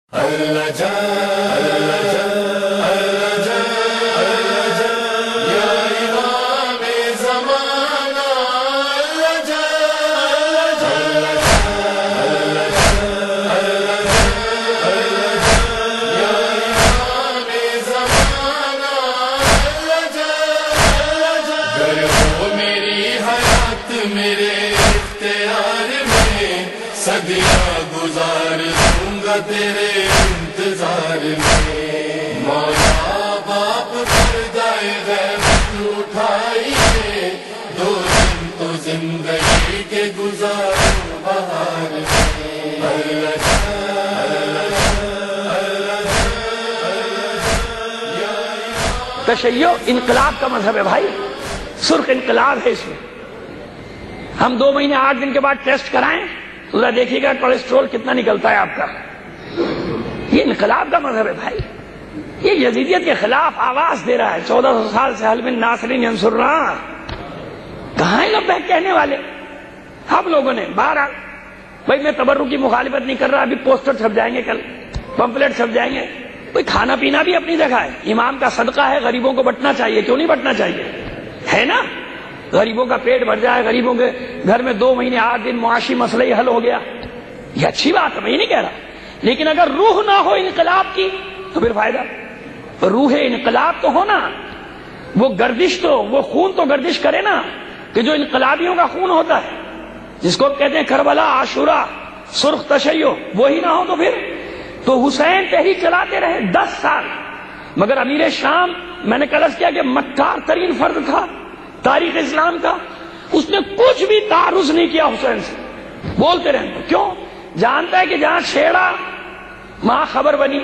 اللہ جان اللہ جان اللہ جان اللہ جان یا امام زمانہ اللہ جان اللہ جان اللہ جان اللہ جان اللہ جان یا امام زمانہ اللہ جان گر ہو میری حیات میرے اختیار میں صدیاں گزار دوں گا تیرے انتظار میں مولا باپ پردہ غیبت اٹھائیے دو دن تو زندگی کے گزاروں بہار میں اللہ جان اللہ جان اللہ جان اللہ جان یا امام تشیع انقلاب کا مذہب ہے بھائی، سرخ انقلاب ہے اس میں۔ ہم 2 مہینے 8 دن کے بعد ٹیسٹ کرائیں تو ذرا دیکھیے گا کولیسٹرول کتنا نکلتا ہے آپ کا۔ یہ انقلاب کا مذہب ہے بھائی، یہ یزیدیت کے خلاف آواز دے رہا ہے۔ 1400 سال سے حل من ناصرین ینصرنا، کہاں ہیں لبیک کہنے والے؟ ہم لوگوں نے بہرحال بھائی میں تبرک کی مخالفت نہیں کر رہا، ابھی پوسٹر چھپ جائیں گے، کل پمفلٹ چھپ جائیں گے۔ کوئی کھانا پینا بھی اپنی جگہ ہے، امام کا صدقہ ہے، غریبوں کو بٹنا چاہیے، کیوں نہیں بٹنا چاہیے؟ ہے نا، غریبوں کا پیٹ بھر جائے، غریبوں کے گھر میں 2 مہینے 8 دن معاشی مسئلہ ہی حل ہو گیا، یہ اچھی بات ہے، میں یہ نہیں کہہ رہا۔ لیکن اگر روح نہ ہو انقلاب کی تو پھر فائدہ؟ روح انقلاب تو ہونا، وہ گردش تو، وہ خون تو گردش کرے نا، کہ جو انقلابیوں کا خون ہوتا ہے، جس کو کہتے ہیں کربلا، عاشورہ، سرخ تشیع، وہی نہ ہو تو پھر تو حسین تحریک چلاتے رہے 10 سال، مگر امیر شام میں نے کلس کیا کہ مکار ترین فرد تھا تاریخ اسلام کا، اس نے کچھ بھی تعرض نہیں کیا حسین سے، بولتے رہے۔ کیوں؟ جانتا ہے کہ جہاں چھیڑا وہاں خبر بنی،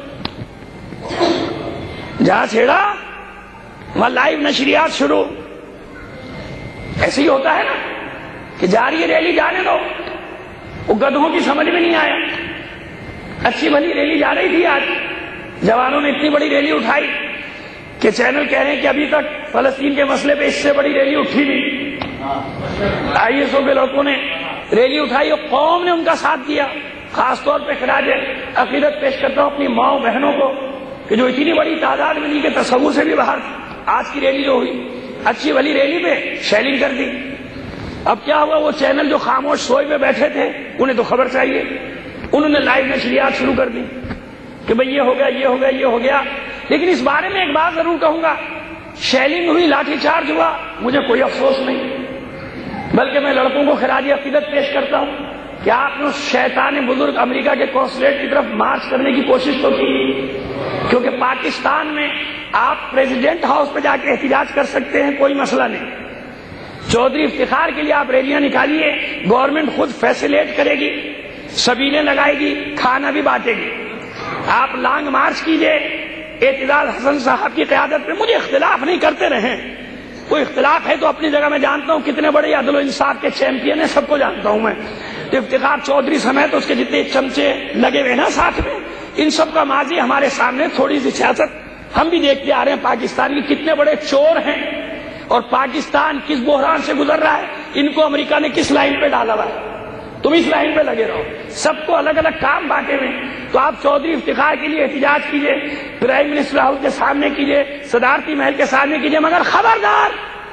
جہاں چھیڑا وہاں لائیو نشریات شروع۔ ایسے ہی ہوتا ہے نا کہ جا رہی ہے ریلی، جانے دو، وہ گدھوں کی سمجھ میں نہیں آیا، اچھی بھلی ریلی جا رہی تھی، آج جوانوں نے اتنی بڑی ریلی اٹھائی کہ چینل کہہ رہے ہیں کہ ابھی تک فلسطین کے مسئلے پہ اس سے بڑی ریلی اٹھی نہیں۔ ISO کے لوگوں نے ریلی اٹھائی اور قوم نے ان کا ساتھ دیا۔ خاص طور پہ خراج عقیدت پیش کرتا ہوں اپنی ماؤں بہنوں کو کہ جو اتنی بڑی تعداد میں نہیں کہ تصور سے بھی باہر تھی۔ آج کی ریلی جو ہوئی، اچھی بھلی ریلی پہ شیلنگ کر دی۔ اب کیا ہوا، وہ چینل جو خاموش سوئے پہ بیٹھے تھے انہیں تو خبر چاہیے، انہوں نے لائیو نشریات شروع کر دی کہ بھئی یہ ہو گیا، یہ ہو گیا، یہ ہو گیا۔ لیکن اس بارے میں ایک بات ضرور کہوں گا، شیلنگ ہوئی، لاٹھی چارج ہوا، مجھے کوئی افسوس نہیں، بلکہ میں لڑکوں کو خراج عقیدت پیش کرتا ہوں کہ آپ نے اس شیطان بزرگ امریکہ کے قونصلیٹ کی طرف مارچ کرنے کی کوشش تو کی، کیونکہ پاکستان میں آپ پریزیڈنٹ ہاؤس پہ جا کے احتجاج کر سکتے ہیں، کوئی مسئلہ نہیں۔ چودھری افتخار کے لیے آپ ریلیاں نکالیے، گورنمنٹ خود فیسیلیٹ کرے گی، سبیلیں لگائے گی، کھانا بھی بانٹے گی۔ آپ لانگ مارچ کیجئے اعتزاز حسن صاحب کی قیادت میں، مجھے اختلاف نہیں کرتے رہیں، کوئی اختلاف ہے تو اپنی جگہ میں جانتا ہوں کتنے بڑے عدل و انصاف کے چیمپئن ہیں، سب کو جانتا ہوں میں۔ افتخار چودھری سمیت اس کے جتنے چمچے لگے ہوئے نا ساتھ میں، ان سب کا ماضی ہمارے سامنے، تھوڑی سی سیاست ہم بھی دیکھتے آ رہے ہیں، پاکستان کی کتنے بڑے چور ہیں اور پاکستان کس بحران سے گزر رہا ہے، ان کو امریکہ نے کس لائن پہ ڈالا ہوا ہے، تم اس لائن پہ لگے رہو، سب کو الگ الگ کام بانٹے ہوئے۔ تو آپ چودھری افتخار کے لیے احتجاج کیجئے، پرائم منسٹر ہاؤس کے سامنے کیجئے، صدارتی محل کے سامنے کیجئے، مگر خبردار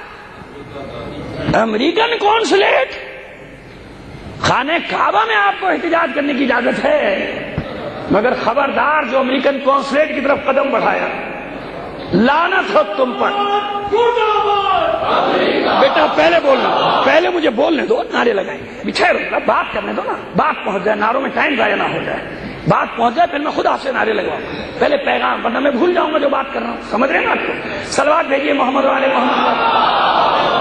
امریکن قونصلیٹ خانہ کعبہ میں آپ کو احتجاج کرنے کی اجازت ہے، مگر خبردار جو امریکن قونصلیٹ کی طرف قدم بڑھایا، لعنت ہو تم پر۔ بیٹا پہلے بولنا، پہلے مجھے بولنے دو، نعرے لگائیں گے، ابھی ٹھہرو، بات کرنے دو نا، بات پہنچ جائے، نعروں میں ٹائم ضائع نہ ہو جائے، بات پہنچ جائے پھر میں خود آپ سے نعرے لگواؤں، پہلے پیغام، ورنہ میں بھول جاؤں گا جو بات کر رہا ہوں، سمجھ رہے ہیں نا آپ کو؟ صلوات بھیجیے محمد والے محمد۔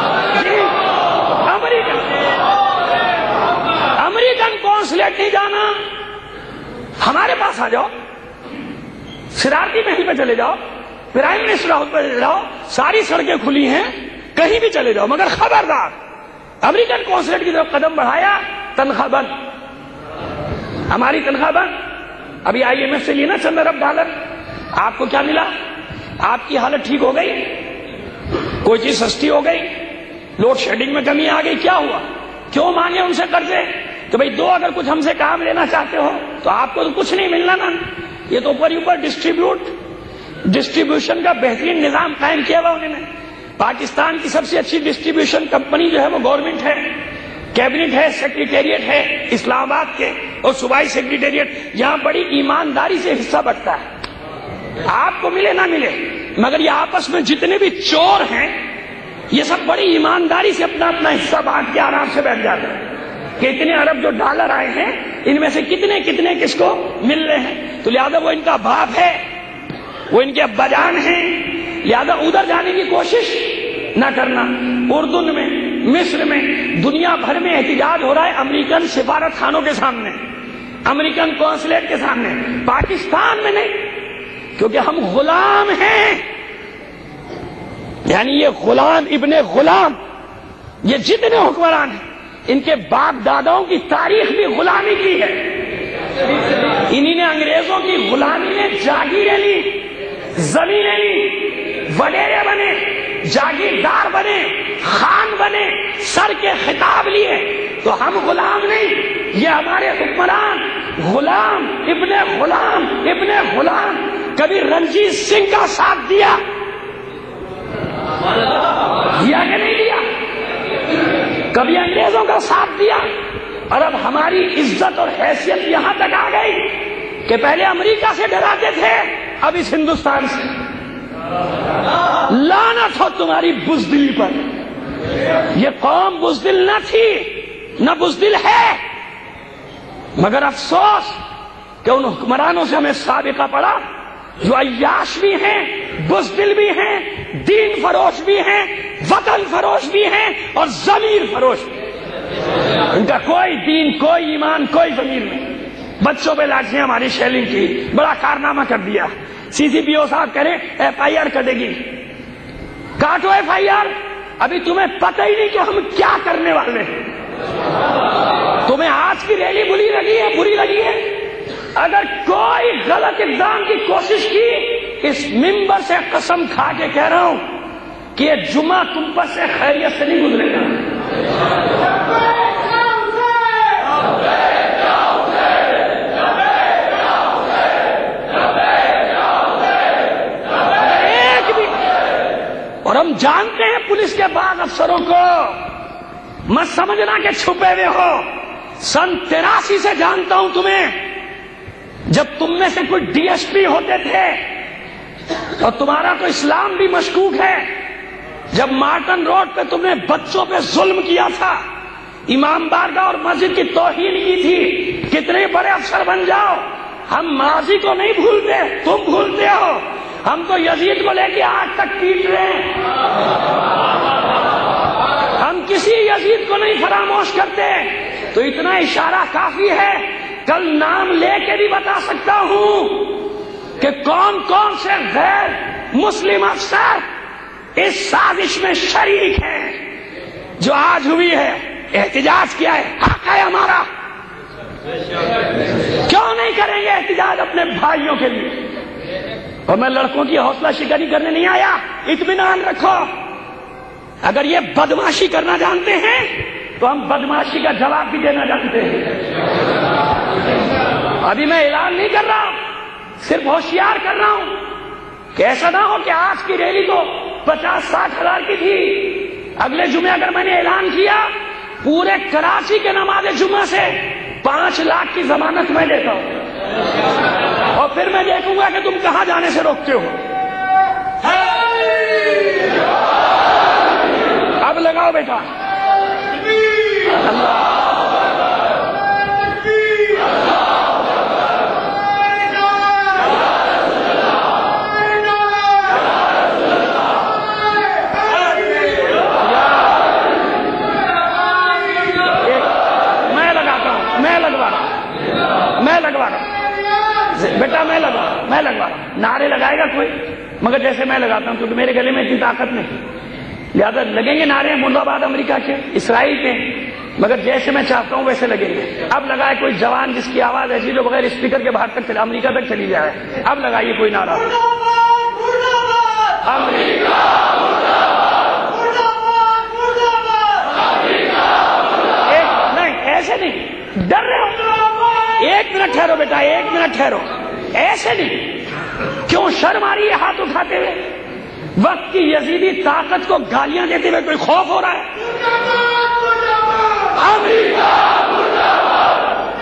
امریکن قونصلیٹ نہیں جانا، ہمارے پاس آ جاؤ، صدارتی محل پہ چلے جاؤ، پرائم منسٹر ہاؤس پہ چلے جاؤ، ساری سڑکیں کھلی ہیں، کہیں بھی چلے جاؤ، مگر خبردار امریکن قونصلیٹ کی طرف قدم بڑھایا، تنخواہ بند، ہماری تنخواہ بند۔ ابھی IMF سے لینا $100 ارب، آپ کو کیا ملا؟ آپ کی حالت ٹھیک ہو گئی، کوئی چیز سستی ہو گئی، لوڈ شیڈنگ میں کمی آ گئی، کیا ہوا؟ کیوں مانگے ان سے قرضے کہ بھئی دو، اگر کچھ ہم سے کام لینا چاہتے ہو تو آپ کو تو کچھ نہیں ملنا نا. یہ تو اوپر ڈسٹریبیوشن کا بہترین نظام قائم کیا ہوا انہوں نے. پاکستان کی سب سے اچھی ڈسٹریبیوشن کمپنی جو ہے وہ گورنمنٹ ہے, کیبنٹ ہے, سیکریٹریٹ ہے اسلام آباد کے, اور صوبائی سیکریٹریٹ, یہاں بڑی ایمانداری سے حصہ بٹتا ہے. آپ کو ملے نہ ملے, مگر یہ آپس میں جتنے بھی چور ہیں یہ سب بڑی ایمانداری سے اپنا اپنا حصہ بانٹ کے آرام سے بیٹھ جاتے ہیں کہ اتنے ارب جو ڈالر آئے ہیں ان میں سے کتنے کتنے کس کو مل رہے ہیں. تو لہذا وہ ان کا باپ ہے, وہ ان کے ابا جان ہیں, لہذا ادھر جانے کی کوشش نہ کرنا. اردن میں, مصر میں, دنیا بھر میں احتجاج ہو رہا ہے امریکن سفارت خانوں کے سامنے, امریکن قونصلیٹ کے سامنے, پاکستان میں نہیں, کیونکہ ہم غلام ہیں. یعنی یہ غلام ابن غلام, یہ جتنے حکمران ہیں ان کے باپ داداؤں کی تاریخ بھی غلامی کی ہے. انہی نے انگریزوں کی غلامی میں جاگیریں لی, زمینیں لی, وڈیرے بنے, جاگیردار بنے, خان بنے, سر کے خطاب لیے. تو ہم غلام نہیں, یہ ہمارے حکمران غلام ابن غلام ابن غلام. کبھی رنجیت سنگھ کا ساتھ دیا کہ نہیں دیا؟ کبھی انگریزوں کا ساتھ دیا. اور اب ہماری عزت اور حیثیت یہاں تک آ گئی کہ پہلے امریکہ سے ڈراتے تھے, اب اس ہندوستان سے. لعنت ہو تمہاری بزدلی پر. یہ قوم بزدل نہ تھی, نہ بزدل ہے, مگر افسوس کہ ان حکمرانوں سے ہمیں سابقہ پڑا جو عیاش بھی ہیں, بزدل بھی ہیں, دین فروش بھی ہیں, وطن فروش بھی ہیں, اور ضمیر فروش بھی ہیں. ان کا کوئی دین, کوئی ایمان, کوئی ضمیر نہیں. بچوں پہ لاٹھیاں ہماری شیلنگ کی, بڑا کارنامہ کر دیا. سی سی پی او صاحب کرے ایف آئی آر کٹے گی, کاٹو ایف آئی آر. ابھی تمہیں پتہ ہی نہیں کہ ہم کیا کرنے والے ہیں. تمہیں آج کی ریلی بری لگی ہے. اگر کوئی غلط اقدام کی کوشش کی, اس ممبر سے قسم کھا کے کہہ رہا ہوں کہ یہ جمعہ تم پر سے خیریت سے نہیں گزرے گا. ایک بھی, اور ہم جانتے ہیں پولیس کے بعض افسروں کو, مت سمجھنا کہ چھپے ہوئے ہو. سن 83 سے جانتا ہوں تمہیں. جب تم میں سے کوئی ڈی ایس پی ہوتے تھے اور تمہارا تو اسلام بھی مشکوک ہے, جب مارٹن روڈ پہ تم نے بچوں پہ ظلم کیا تھا, امام بارگاہ اور مسجد کی توہین کی تھی, کتنے بڑے افسر بن جاؤ, ہم ماضی کو نہیں بھولتے, تم بھولتے ہو. ہم تو یزید کو لے کے آج تک پیٹ رہے ہیں. ہم کسی یزید کو نہیں فراموش کرتے. تو اتنا اشارہ کافی ہے. کل نام لے کے بھی بتا سکتا ہوں کہ کون کون سے غیر مسلم افسر اس سازش میں شریک ہیں جو آج ہوئی ہے. احتجاج کیا ہے, حق ہے ہمارا. کیوں نہیں کریں گے احتجاج اپنے بھائیوں کے لیے؟ اور میں لڑکوں کی حوصلہ شکنی کرنے نہیں آیا. اطمینان رکھو, اگر یہ بدماشی کرنا جانتے ہیں تو ہم بدماشی کا جواب بھی دینا جانتے ہیں. ابھی میں اعلان نہیں کر رہا, صرف ہوشیار کر رہا ہوں کہ ایسا نہ ہو کہ آج کی ریلی تو 50-60 ہزار کی تھی, اگلے جمعے اگر میں نے اعلان کیا پورے کراچی کے نماز جمعہ سے 5 لاکھ کی ضمانت میں دیتا ہوں, اور پھر میں دیکھوں گا کہ تم کہاں جانے سے روکتے ہو. اب لگاؤ بیٹا. بیٹا میں لگوا رہا ہوں. نعرے لگائے گا کوئی, مگر جیسے میں لگاتا ہوں, کیونکہ میرے گلے میں اتنی طاقت نہیں, لہذا لگیں گے نعرے مرد آباد امریکہ کے, اسرائیل کے, مگر جیسے میں چاہتا ہوں ویسے لگیں گے. اب لگائے کوئی جوان جس کی آواز ایسی جو بغیر اسپیکر کے باہر تک چلے, امریکہ تک چلی جائے. اب لگائیے کوئی نعرہ. نہیں, ایسے نہیں, ڈر رہے ہو. ایک منٹ ٹھہرو بیٹا، ایک منٹ ٹھہرو، ایسے نہیں، کیوں شرم آ رہی ہے ہاتھ اٹھاتے ہوئے؟ وقت کی یزیدی طاقت کو گالیاں دیتے ہوئے کوئی خوف ہو رہا ہے؟ امریکہ مرد آباد،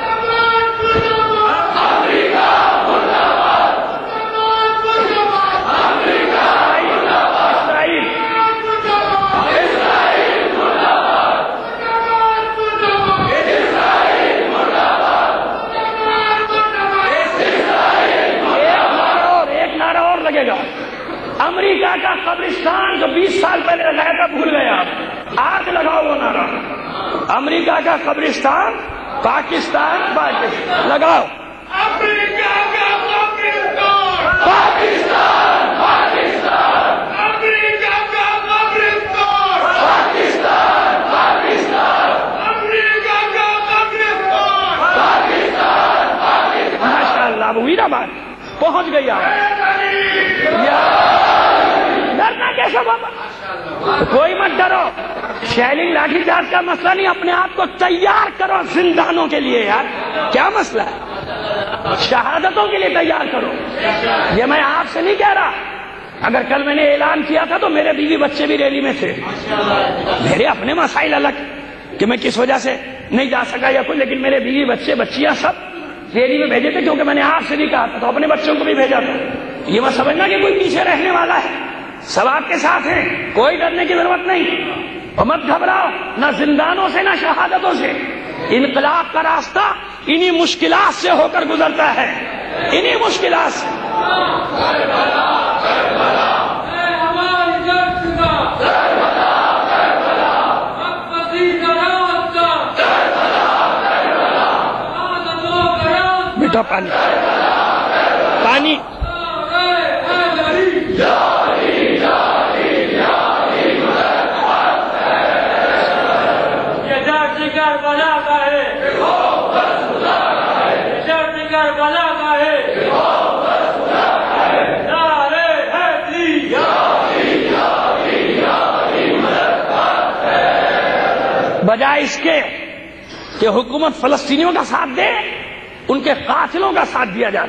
امریکہ مرد آباد، امریکہ مرد آباد، اسرائیل مرد آباد، اسرائیل مرد آباد، اسرائیل مرد آباد۔ ایک نعرہ اور لگے گا، امریکہ کا قبرستان جو 20 سال پہلے لگایا تھا بھول گئے آپ، آج لگاؤ وہ نعرہ، امریکہ کا قبرستان پاکستان پاکستان لگاؤ، امریکہ کا قبرستان پاکستان پاکستان، امریکہ کا قبرستان پاکستان پاکستان، امریکہ کا قبرستان پاکستان پاکستان۔ ماشاءاللہ اب ہوئی نا بات، پہنچ گئی آپ۔ ڈرنا کیسے بابا؟ کوئی مت ڈرو، شیلنگ لاٹھی چارج کا مسئلہ نہیں، اپنے آپ کو تیار کرو زندانوں کے لیے یار، کیا مسئلہ ہے؟ شہادتوں کے لیے تیار کرو۔ یہ میں آپ سے نہیں کہہ رہا، اگر کل میں نے اعلان کیا تھا تو میرے بیوی بچے بھی ریلی میں تھے، میرے اپنے مسائل الگ کہ میں کس وجہ سے نہیں جا سکا یا کوئی، لیکن میرے بیوی بچے بچیاں سب ریلی میں بھیجے تھے کیونکہ میں نے آپ سے نہیں کہا تھا، تو اپنے بچوں کو بھی بھیجا تھا۔ یہ مت سمجھنا کہ کوئی پیچھے رہنے والا ہے، سب آپ کے ساتھ ہیں، کوئی ڈرنے کی ضرورت نہیں، اور مت گھبراؤ، نہ زندانوں سے نہ شہادتوں سے۔ انقلاب کا راستہ انہی مشکلات سے ہو کر گزرتا ہے، انہی مشکلات سے۔ بیٹا پانی پانی، بجائے اس کے کہ حکومت فلسطینیوں کا ساتھ دے، ان کے قاتلوں کا ساتھ دیا جا رہا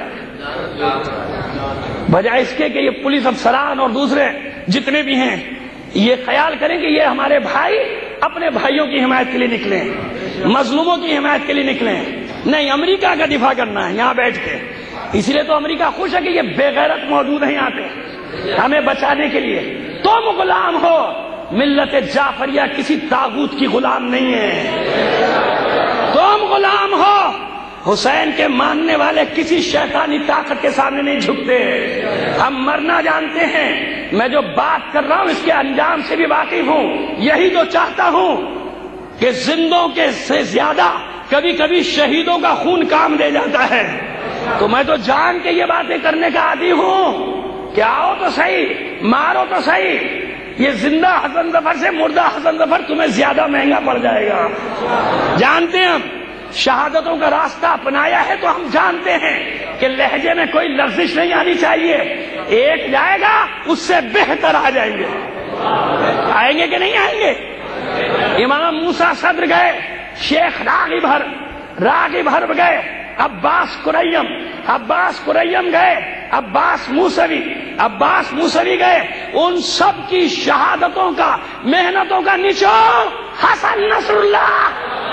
ہے۔ بجائے اس کے کہ یہ پولیس افسران اور دوسرے جتنے بھی ہیں یہ خیال کریں کہ یہ ہمارے بھائی اپنے بھائیوں کی حمایت کے لیے نکلیں، مظلوموں کی حمایت کے لیے نکلیں، نہیں امریکہ کا دفاع کرنا ہے یہاں بیٹھ کے۔ اسی لیے تو امریکہ خوش ہے کہ یہ بے غیرت موجود ہیں یہاں پہ ہمیں بچانے کے لیے۔ تم غلام ہو، ملت جعفریہ کسی طاغوت کی غلام نہیں ہے، تم غلام ہو، حسین کے ماننے والے کسی شیطانی طاقت کے سامنے نہیں جھکتے۔ ہم مرنا جانتے ہیں، میں جو بات کر رہا ہوں اس کے انجام سے بھی واقف ہوں، یہی تو چاہتا ہوں کہ زندوں کے سے زیادہ کبھی کبھی شہیدوں کا خون کام دے جاتا ہے، تو میں تو جان کے یہ باتیں کرنے کا عادی ہوں کہ آؤ تو صحیح، مارو تو صحیح، یہ زندہ حسن ظفر سے مردہ حسن ظفر تمہیں زیادہ مہنگا پڑ جائے گا۔ جانتے ہیں ہم شہادتوں کا راستہ اپنایا ہے تو ہم جانتے ہیں کہ لہجے میں کوئی لرزش نہیں آنی چاہیے، ایک جائے گا اس سے بہتر آ جائیں گے، آئیں گے کہ نہیں آئیں گے؟ امام موسیٰ صدر گئے، شیخ راغب حرب گئے، عباس قریم گئے، عباس موسوی گئے، ان سب کی شہادتوں کا محنتوں کا نچوڑ حسن نصر اللہ۔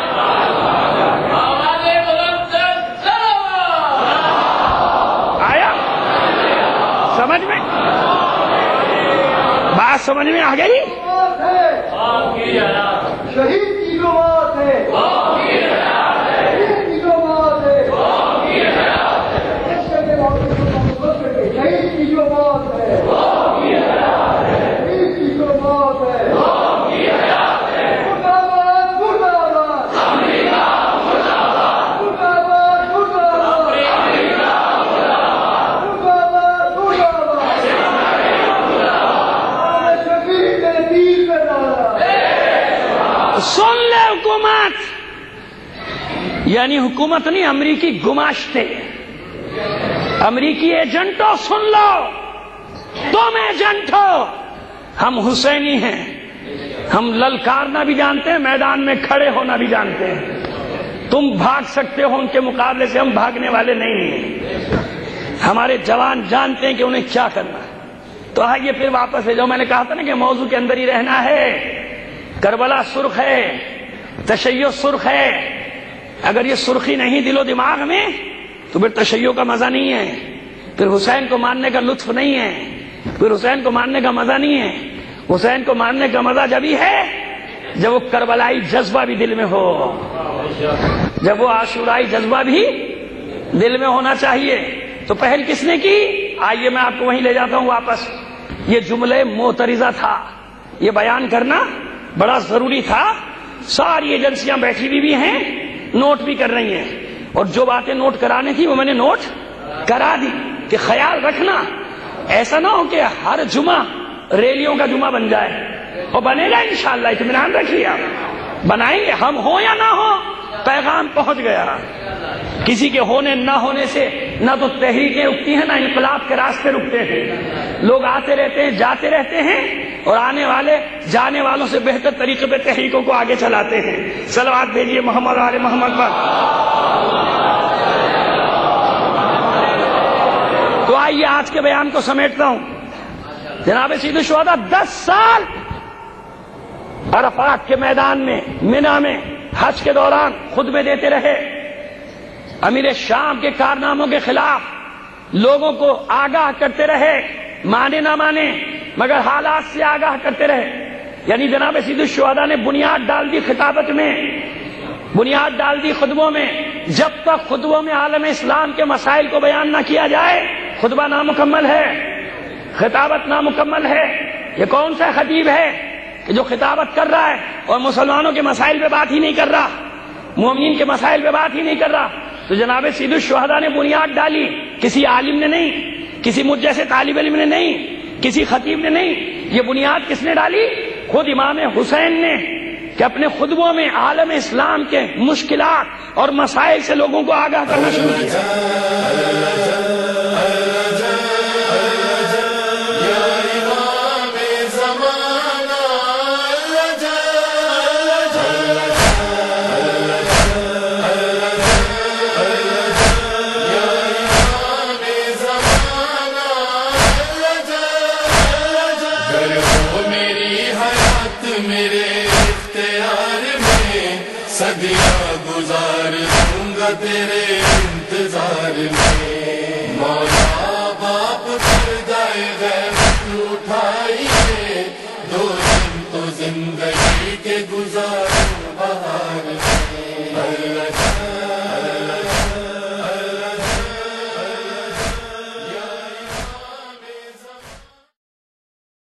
آیا سمجھ میں؟ بات سمجھ میں آ گئی؟ شہید کی جو بات ہے، شہید کی جو بات ہے، شہید کی جو بات ہے، شہید کی جو بات ہے، مرداباد مرداباد، امریکہ مرداباد، مرداباد مرداباد، امریکہ مرداباد، مرداباد مرداباد، شفیع دین کا نعرہ۔ سن لے حکومت، یعنی حکومت نہیں، امریکی گماشتے، امریکی ایجنٹوں سن لو، تم ایجنٹ ہو، ہم حسینی ہیں، ہم للکارنا بھی جانتے ہیں، میدان میں کھڑے ہونا بھی جانتے ہیں، تم بھاگ سکتے ہو ان کے مقابلے سے، ہم بھاگنے والے نہیں ہیں۔ ہمارے جوان جانتے ہیں کہ انہیں کیا کرنا ہے۔ تو آئیے پھر واپس ہے، جو میں نے کہا تھا نا کہ موضوع کے اندر ہی رہنا ہے۔ کربلا سرخ ہے، تشیع سرخ ہے، اگر یہ سرخی نہیں دل و دماغ میں تو پھر تشیع کا مزہ نہیں ہے، پھر حسین کو ماننے کا لطف نہیں ہے، پھر حسین کو ماننے کا مزہ نہیں ہے۔ حسین کو ماننے کا مزہ جب ہی ہے جب وہ کربلائی جذبہ بھی دل میں ہو، جب وہ عاشورائی جذبہ بھی دل میں ہونا چاہیے۔ تو پہل کس نے کی؟ آئیے میں آپ کو وہیں لے جاتا ہوں واپس۔ یہ جملے معترضہ تھا، یہ بیان کرنا بڑا ضروری تھا۔ ساری ایجنسیاں بیٹھی ہوئی بھی ہیں، نوٹ بھی کر رہی ہیں، اور جو باتیں نوٹ کرانے تھی وہ میں نے نوٹ کرا دی کہ خیال رکھنا ایسا نہ ہو کہ ہر جمعہ ریلیوں کا جمعہ بن جائے، اور بنے گا انشاءاللہ، اطمینان رکھیے آپ، بنائیں گے، ہم ہوں یا نہ ہو پیغام پہنچ گیا۔ کسی کے ہونے نہ ہونے سے نہ تو تحریکیں رکتی ہیں نہ انقلاب کے راستے رکتے ہیں، لوگ آتے رہتے ہیں جاتے رہتے ہیں، اور آنے والے جانے والوں سے بہتر طریقے پہ تحریکوں کو آگے چلاتے ہیں۔ صلوات بھیجیے محمد آل محمد پر۔ تو آئیے آج کے بیان کو سمیٹتا ہوں۔ جناب سید الشہداء 10 سال عرفات کے میدان میں، منی میں، حج کے دوران خطبے دیتے رہے، امیر شام کے کارناموں کے خلاف لوگوں کو آگاہ کرتے رہے، مانے نہ مانے مگر حالات سے آگاہ کرتے رہے۔ یعنی جناب سید الشہداء نے بنیاد ڈال دی خطابت میں، بنیاد ڈال دی خطبوں میں۔ جب تک خطبوں میں عالم اسلام کے مسائل کو بیان نہ کیا جائے خطبہ نامکمل ہے، خطابت نامکمل ہے۔ یہ کون سا خطیب ہے کہ جو خطابت کر رہا ہے اور مسلمانوں کے مسائل پہ بات ہی نہیں کر رہا، مومنین کے مسائل پہ بات ہی نہیں کر رہا؟ تو جناب سید الشہداء نے بنیاد ڈالی، کسی عالم نے نہیں، کسی مجھ جیسے طالب علم نے نہیں، کسی خطیب نے نہیں، یہ بنیاد کس نے ڈالی؟ خود امام حسین نے، کہ اپنے خطبوں میں عالم اسلام کے مشکلات اور مسائل سے لوگوں کو آگاہ کرنا شروع کیا۔